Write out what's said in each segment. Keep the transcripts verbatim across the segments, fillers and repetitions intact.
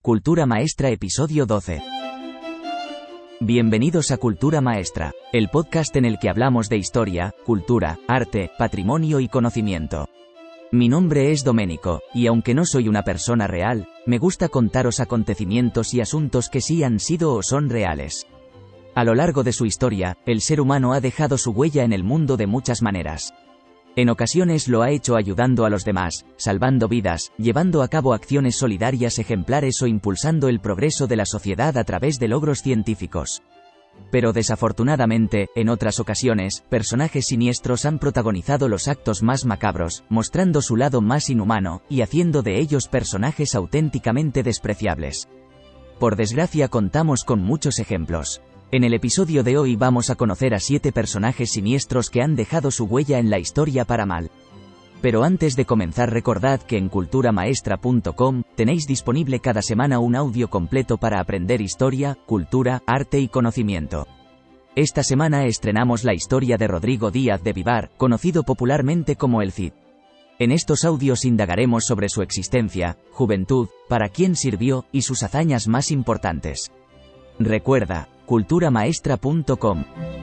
Cultura Maestra Episodio doce. Bienvenidos a Cultura Maestra, el podcast en el que hablamos de historia, cultura, arte, patrimonio y conocimiento. Mi nombre es Doménico, y aunque no soy una persona real, me gusta contaros acontecimientos y asuntos que sí han sido o son reales. A lo largo de su historia, el ser humano ha dejado su huella en el mundo de muchas maneras. En ocasiones lo ha hecho ayudando a los demás, salvando vidas, llevando a cabo acciones solidarias ejemplares o impulsando el progreso de la sociedad a través de logros científicos. Pero desafortunadamente, en otras ocasiones, personajes siniestros han protagonizado los actos más macabros, mostrando su lado más inhumano, y haciendo de ellos personajes auténticamente despreciables. Por desgracia contamos con muchos ejemplos. En el episodio de hoy vamos a conocer a siete personajes siniestros que han dejado su huella en la historia para mal. Pero antes de comenzar, recordad que en cultura maestra punto com tenéis disponible cada semana un audio completo para aprender historia, cultura, arte y conocimiento. Esta semana estrenamos la historia de Rodrigo Díaz de Vivar, conocido popularmente como el Cid. En estos audios indagaremos sobre su existencia, juventud, para quién sirvió y sus hazañas más importantes. Recuerda, cultura maestra punto com.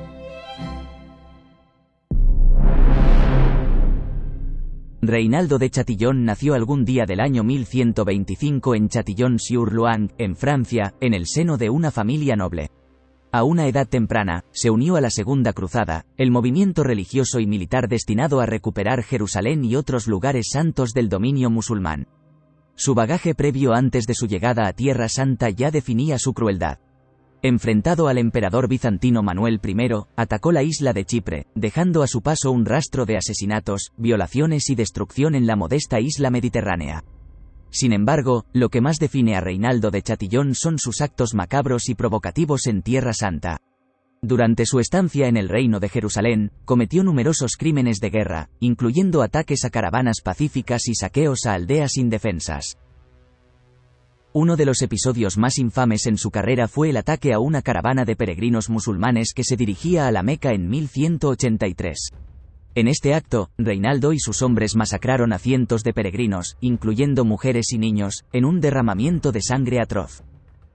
Reinaldo de Chatillon nació algún día del año mil ciento veinticinco en Châtillon-sur-Loing, en Francia, en el seno de una familia noble. A una edad temprana, se unió a la Segunda Cruzada, el movimiento religioso y militar destinado a recuperar Jerusalén y otros lugares santos del dominio musulmán. Su bagaje previo antes de su llegada a Tierra Santa ya definía su crueldad. Enfrentado al emperador bizantino Manuel primero, atacó la isla de Chipre, dejando a su paso un rastro de asesinatos, violaciones y destrucción en la modesta isla mediterránea. Sin embargo, lo que más define a Reinaldo de Chatillon son sus actos macabros y provocativos en Tierra Santa. Durante su estancia en el Reino de Jerusalén, cometió numerosos crímenes de guerra, incluyendo ataques a caravanas pacíficas y saqueos a aldeas indefensas. Uno de los episodios más infames en su carrera fue el ataque a una caravana de peregrinos musulmanes que se dirigía a la Meca en mil ciento ochenta y tres. En este acto, Reinaldo y sus hombres masacraron a cientos de peregrinos, incluyendo mujeres y niños, en un derramamiento de sangre atroz.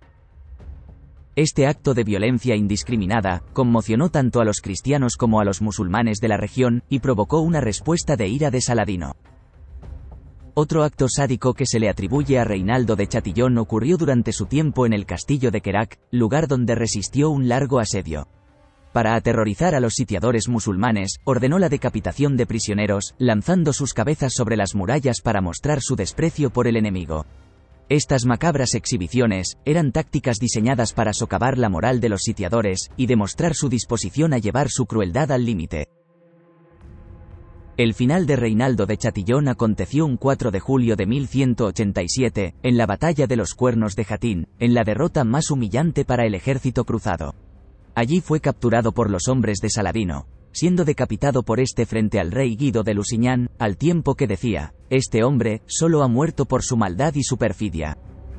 Este acto de violencia indiscriminada conmocionó tanto a los cristianos como a los musulmanes de la región, y provocó una respuesta de ira de Saladino. Otro acto sádico que se le atribuye a Reinaldo de Chatillon ocurrió durante su tiempo en el castillo de Kerak, lugar donde resistió un largo asedio. Para aterrorizar a los sitiadores musulmanes, ordenó la decapitación de prisioneros, lanzando sus cabezas sobre las murallas para mostrar su desprecio por el enemigo. Estas macabras exhibiciones eran tácticas diseñadas para socavar la moral de los sitiadores y demostrar su disposición a llevar su crueldad al límite. El final de Reinaldo de Chatillon aconteció un cuatro de julio de mil ciento ochenta y siete, en la batalla de los Cuernos de Jatín, en la derrota más humillante para el ejército cruzado. Allí fue capturado por los hombres de Saladino, siendo decapitado por este frente al rey Guido de Lusignan, al tiempo que decía: «Este hombre solo ha muerto por su maldad y su perfidia».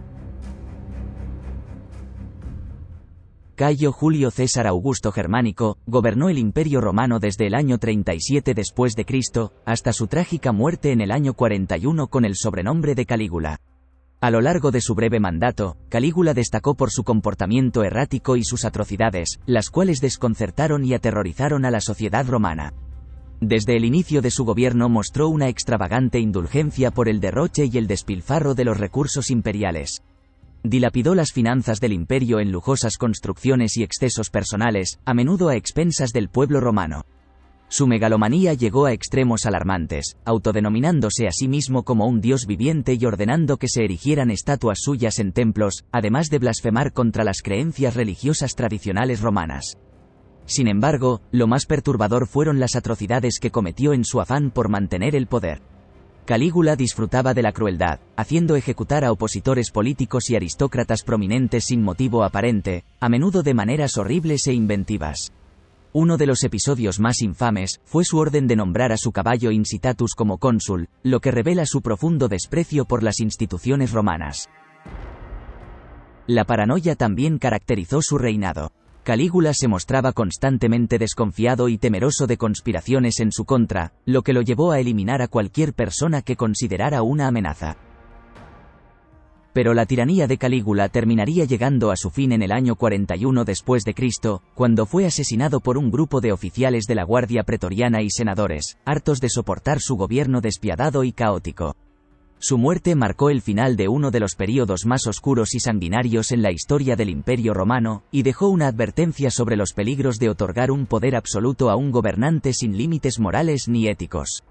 Cayo Julio César Augusto Germánico gobernó el Imperio Romano desde el año treinta y siete después de Cristo hasta su trágica muerte en el año cuarenta y uno con el sobrenombre de Calígula. A lo largo de su breve mandato, Calígula destacó por su comportamiento errático y sus atrocidades, las cuales desconcertaron y aterrorizaron a la sociedad romana. Desde el inicio de su gobierno mostró una extravagante indulgencia por el derroche y el despilfarro de los recursos imperiales. Dilapidó las finanzas del imperio en lujosas construcciones y excesos personales, a menudo a expensas del pueblo romano. Su megalomanía llegó a extremos alarmantes, autodenominándose a sí mismo como un dios viviente y ordenando que se erigieran estatuas suyas en templos, además de blasfemar contra las creencias religiosas tradicionales romanas. Sin embargo, lo más perturbador fueron las atrocidades que cometió en su afán por mantener el poder. Calígula disfrutaba de la crueldad, haciendo ejecutar a opositores políticos y aristócratas prominentes sin motivo aparente, a menudo de maneras horribles e inventivas. Uno de los episodios más infames fue su orden de nombrar a su caballo Incitatus como cónsul, lo que revela su profundo desprecio por las instituciones romanas. La paranoia también caracterizó su reinado. Calígula se mostraba constantemente desconfiado y temeroso de conspiraciones en su contra, lo que lo llevó a eliminar a cualquier persona que considerara una amenaza. Pero la tiranía de Calígula terminaría llegando a su fin en el año cuarenta y uno después de Cristo, cuando fue asesinado por un grupo de oficiales de la Guardia Pretoriana y senadores, hartos de soportar su gobierno despiadado y caótico. Su muerte marcó el final de uno de los períodos más oscuros y sanguinarios en la historia del Imperio Romano, y dejó una advertencia sobre los peligros de otorgar un poder absoluto a un gobernante sin límites morales ni éticos.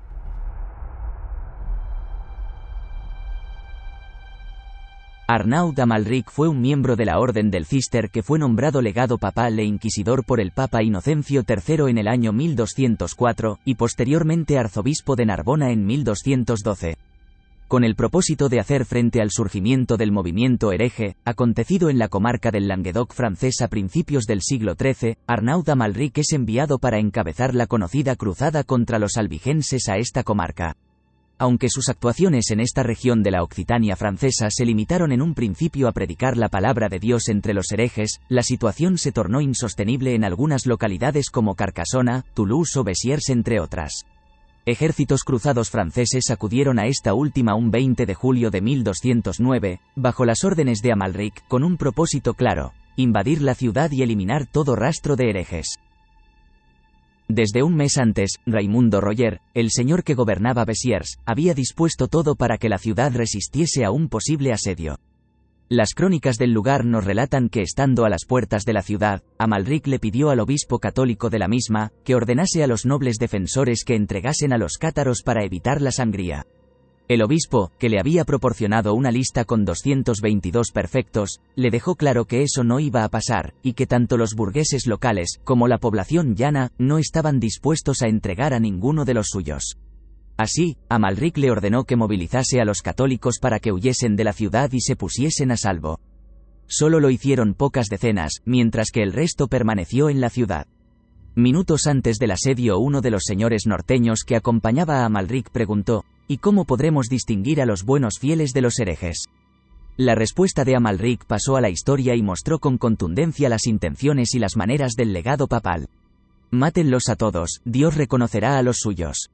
Arnaud Amalric fue un miembro de la Orden del Císter que fue nombrado legado papal e inquisidor por el Papa Inocencio tercero en el año mil doscientos cuatro, y posteriormente arzobispo de Narbona en mil doscientos doce. Con el propósito de hacer frente al surgimiento del movimiento hereje, acontecido en la comarca del Languedoc francés a principios del siglo trece, Arnaud Amalric es enviado para encabezar la conocida cruzada contra los albigenses a esta comarca. Aunque sus actuaciones en esta región de la Occitania francesa se limitaron en un principio a predicar la palabra de Dios entre los herejes, la situación se tornó insostenible en algunas localidades como Carcassona, Toulouse o Besiers entre otras. Ejércitos cruzados franceses acudieron a esta última un veinte de julio de mil doscientos nueve, bajo las órdenes de Amalric, con un propósito claro: invadir la ciudad y eliminar todo rastro de herejes. Desde un mes antes, Raimundo Roger, el señor que gobernaba Besiers, había dispuesto todo para que la ciudad resistiese a un posible asedio. Las crónicas del lugar nos relatan que, estando a las puertas de la ciudad, Amalric le pidió al obispo católico de la misma, que ordenase a los nobles defensores que entregasen a los cátaros para evitar la sangría. El obispo, que le había proporcionado una lista con doscientos veintidós perfectos, le dejó claro que eso no iba a pasar, y que tanto los burgueses locales, como la población llana, no estaban dispuestos a entregar a ninguno de los suyos. Así, Amalric le ordenó que movilizase a los católicos para que huyesen de la ciudad y se pusiesen a salvo. Solo lo hicieron pocas decenas, mientras que el resto permaneció en la ciudad. Minutos antes del asedio, uno de los señores norteños que acompañaba a Amalric preguntó: ¿y cómo podremos distinguir a los buenos fieles de los herejes? La respuesta de Amalric pasó a la historia y mostró con contundencia las intenciones y las maneras del legado papal. Mátenlos a todos, Dios reconocerá a los suyos.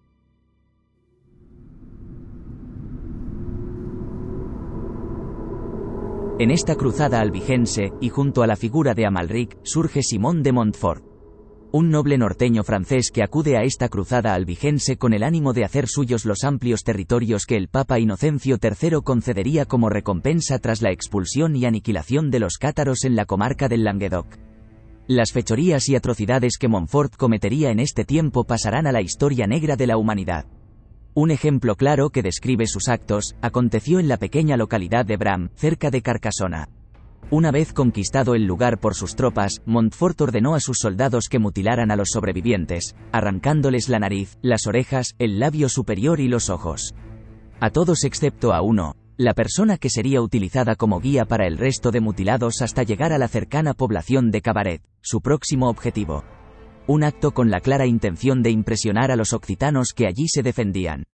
En esta cruzada albigense, y junto a la figura de Amalric, surge Simón de Montfort, un noble norteño francés que acude a esta cruzada albigense con el ánimo de hacer suyos los amplios territorios que el Papa Inocencio tercero concedería como recompensa tras la expulsión y aniquilación de los cátaros en la comarca del Languedoc. Las fechorías y atrocidades que Montfort cometería en este tiempo pasarán a la historia negra de la humanidad. Un ejemplo claro que describe sus actos aconteció en la pequeña localidad de Bram, cerca de Carcassona. Una vez conquistado el lugar por sus tropas, Montfort ordenó a sus soldados que mutilaran a los sobrevivientes, arrancándoles la nariz, las orejas, el labio superior y los ojos. A todos excepto a uno, la persona que sería utilizada como guía para el resto de mutilados hasta llegar a la cercana población de Cabaret, su próximo objetivo. Un acto con la clara intención de impresionar a los occitanos que allí se defendían.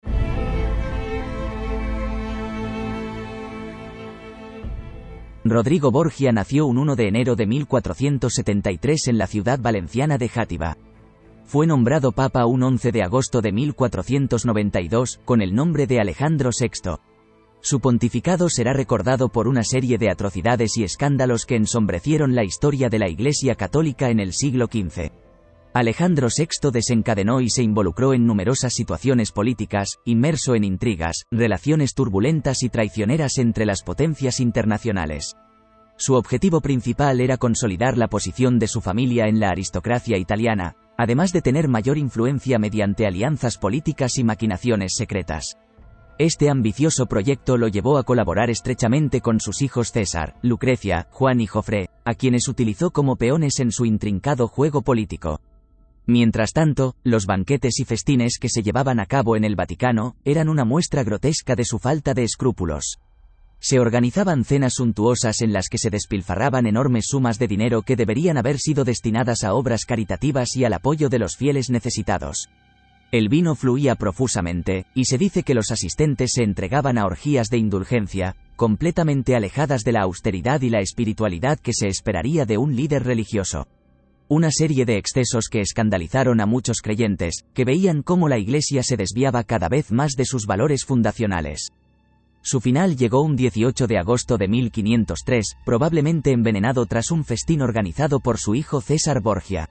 Rodrigo Borgia nació un uno de enero de mil cuatrocientos setenta y tres en la ciudad valenciana de Játiva. Fue nombrado papa un once de agosto de mil cuatrocientos noventa y dos, con el nombre de Alejandro sexto. Su pontificado será recordado por una serie de atrocidades y escándalos que ensombrecieron la historia de la Iglesia Católica en el siglo quince. Alejandro sexto desencadenó y se involucró en numerosas situaciones políticas, inmerso en intrigas, relaciones turbulentas y traicioneras entre las potencias internacionales. Su objetivo principal era consolidar la posición de su familia en la aristocracia italiana, además de tener mayor influencia mediante alianzas políticas y maquinaciones secretas. Este ambicioso proyecto lo llevó a colaborar estrechamente con sus hijos César, Lucrecia, Juan y Jofré, a quienes utilizó como peones en su intrincado juego político. Mientras tanto, los banquetes y festines que se llevaban a cabo en el Vaticano eran una muestra grotesca de su falta de escrúpulos. Se organizaban cenas suntuosas en las que se despilfarraban enormes sumas de dinero que deberían haber sido destinadas a obras caritativas y al apoyo de los fieles necesitados. El vino fluía profusamente, y se dice que los asistentes se entregaban a orgías de indulgencia, completamente alejadas de la austeridad y la espiritualidad que se esperaría de un líder religioso. Una serie de excesos que escandalizaron a muchos creyentes, que veían cómo la Iglesia se desviaba cada vez más de sus valores fundacionales. Su final llegó un dieciocho de agosto de mil quinientos tres, probablemente envenenado tras un festín organizado por su hijo César Borgia.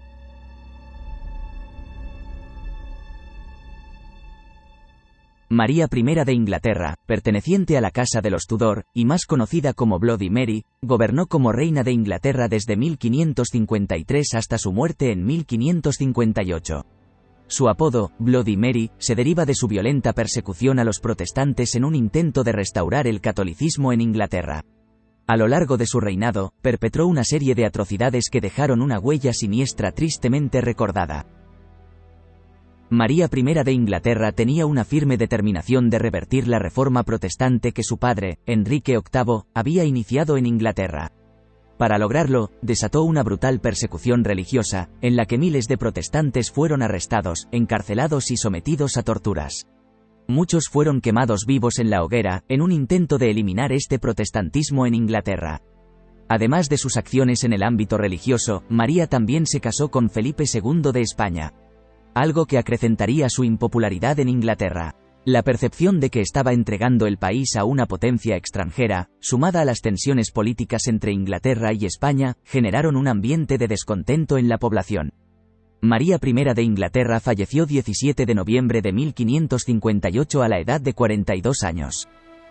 María I de Inglaterra, perteneciente a la Casa de los Tudor, y más conocida como Bloody Mary, gobernó como reina de Inglaterra desde mil quinientos cincuenta y tres hasta su muerte en mil quinientos cincuenta y ocho. Su apodo, Bloody Mary, se deriva de su violenta persecución a los protestantes en un intento de restaurar el catolicismo en Inglaterra. A lo largo de su reinado, perpetró una serie de atrocidades que dejaron una huella siniestra tristemente recordada. María I de Inglaterra tenía una firme determinación de revertir la reforma protestante que su padre, Enrique octavo, había iniciado en Inglaterra. Para lograrlo, desató una brutal persecución religiosa, en la que miles de protestantes fueron arrestados, encarcelados y sometidos a torturas. Muchos fueron quemados vivos en la hoguera, en un intento de eliminar este protestantismo en Inglaterra. Además de sus acciones en el ámbito religioso, María también se casó con Felipe segundo de España. Algo que acrecentaría su impopularidad en Inglaterra. La percepción de que estaba entregando el país a una potencia extranjera, sumada a las tensiones políticas entre Inglaterra y España, generaron un ambiente de descontento en la población. María I de Inglaterra falleció diecisiete de noviembre de mil quinientos cincuenta y ocho a la edad de cuarenta y dos años.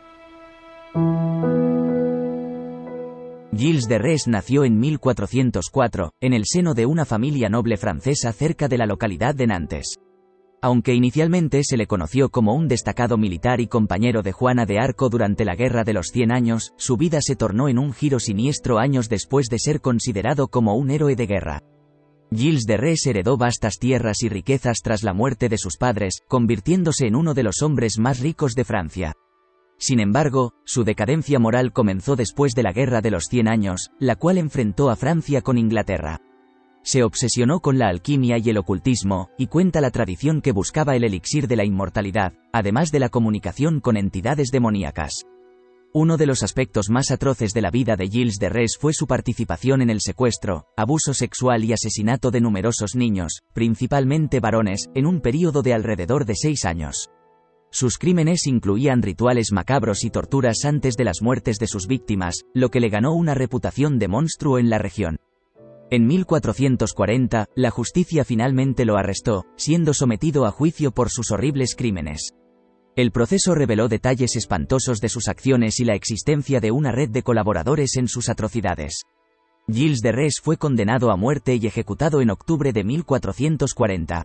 Gilles de Retz nació en mil cuatrocientos cuatro, en el seno de una familia noble francesa cerca de la localidad de Nantes. Aunque inicialmente se le conoció como un destacado militar y compañero de Juana de Arco durante la Guerra de los Cien Años, su vida se tornó en un giro siniestro años después de ser considerado como un héroe de guerra. Gilles de Retz heredó vastas tierras y riquezas tras la muerte de sus padres, convirtiéndose en uno de los hombres más ricos de Francia. Sin embargo, su decadencia moral comenzó después de la Guerra de los Cien Años, la cual enfrentó a Francia con Inglaterra. Se obsesionó con la alquimia y el ocultismo, y cuenta la tradición que buscaba el elixir de la inmortalidad, además de la comunicación con entidades demoníacas. Uno de los aspectos más atroces de la vida de Gilles de Retz fue su participación en el secuestro, abuso sexual y asesinato de numerosos niños, principalmente varones, en un período de alrededor de seis años. Sus crímenes incluían rituales macabros y torturas antes de las muertes de sus víctimas, lo que le ganó una reputación de monstruo en la región. En mil cuatrocientos cuarenta, la justicia finalmente lo arrestó, siendo sometido a juicio por sus horribles crímenes. El proceso reveló detalles espantosos de sus acciones y la existencia de una red de colaboradores en sus atrocidades. Gilles de Retz fue condenado a muerte y ejecutado en octubre de mil cuatrocientos cuarenta.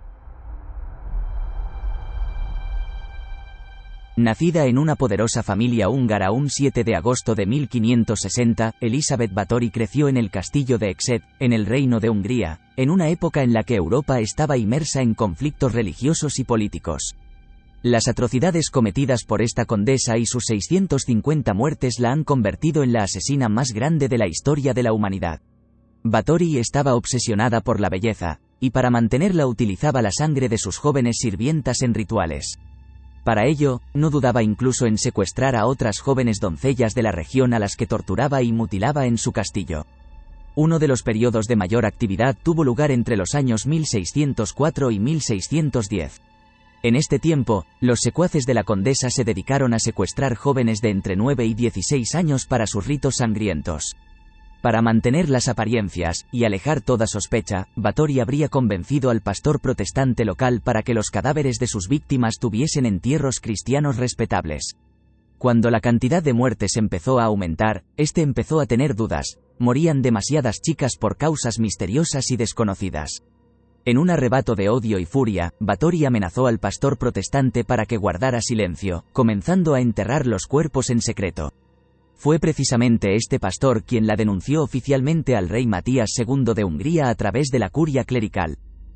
Nacida en una poderosa familia húngara un siete de agosto de mil quinientos sesenta, Elisabeth Báthory creció en el castillo de Ecsed, en el Reino de Hungría, en una época en la que Europa estaba inmersa en conflictos religiosos y políticos. Las atrocidades cometidas por esta condesa y sus seiscientas cincuenta muertes la han convertido en la asesina más grande de la historia de la humanidad. Báthory estaba obsesionada por la belleza, y para mantenerla utilizaba la sangre de sus jóvenes sirvientas en rituales. Para ello, no dudaba incluso en secuestrar a otras jóvenes doncellas de la región a las que torturaba y mutilaba en su castillo. Uno de los periodos de mayor actividad tuvo lugar entre los años mil seiscientos cuatro y mil seiscientos diez. En este tiempo, los secuaces de la condesa se dedicaron a secuestrar jóvenes de entre nueve y dieciséis años para sus ritos sangrientos. Para mantener las apariencias, y alejar toda sospecha, Báthory habría convencido al pastor protestante local para que los cadáveres de sus víctimas tuviesen entierros cristianos respetables. Cuando la cantidad de muertes empezó a aumentar, este empezó a tener dudas: morían demasiadas chicas por causas misteriosas y desconocidas. En un arrebato de odio y furia, Báthory amenazó al pastor protestante para que guardara silencio, comenzando a enterrar los cuerpos en secreto. Fue precisamente este pastor quien la denunció oficialmente al rey Matías segundo de Hungría a través de la curia clerical.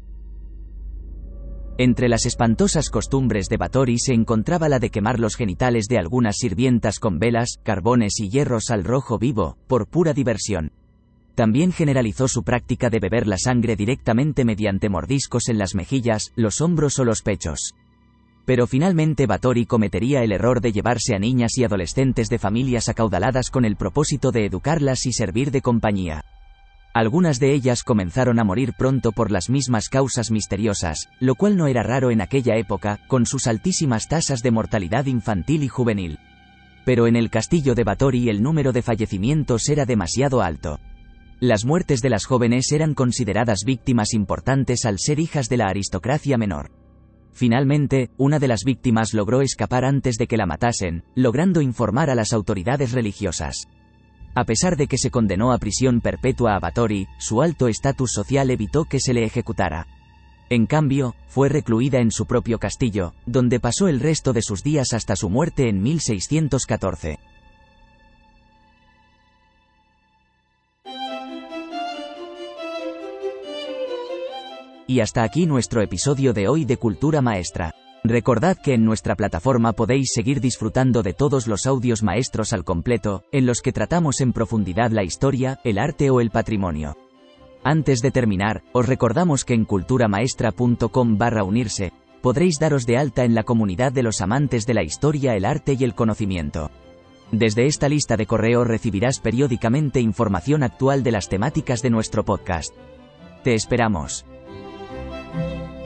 Entre las espantosas costumbres de Báthory se encontraba la de quemar los genitales de algunas sirvientas con velas, carbones y hierros al rojo vivo, por pura diversión. También generalizó su práctica de beber la sangre directamente mediante mordiscos en las mejillas, los hombros o los pechos. Pero finalmente Báthory cometería el error de llevarse a niñas y adolescentes de familias acaudaladas con el propósito de educarlas y servir de compañía. Algunas de ellas comenzaron a morir pronto por las mismas causas misteriosas, lo cual no era raro en aquella época, con sus altísimas tasas de mortalidad infantil y juvenil. Pero en el castillo de Báthory el número de fallecimientos era demasiado alto. Las muertes de las jóvenes eran consideradas víctimas importantes al ser hijas de la aristocracia menor. Finalmente, una de las víctimas logró escapar antes de que la matasen, logrando informar a las autoridades religiosas. A pesar de que se condenó a prisión perpetua a Báthory, su alto estatus social evitó que se le ejecutara. En cambio, fue recluida en su propio castillo, donde pasó el resto de sus días hasta su muerte en mil seiscientos catorce. Y hasta aquí nuestro episodio de hoy de Cultura Maestra. Recordad que en nuestra plataforma podéis seguir disfrutando de todos los audios maestros al completo, en los que tratamos en profundidad la historia, el arte o el patrimonio. Antes de terminar, os recordamos que en culturamaestra punto com barra unirse, podréis daros de alta en la comunidad de los amantes de la historia, el arte y el conocimiento. Desde esta lista de correo recibirás periódicamente información actual de las temáticas de nuestro podcast. Te esperamos.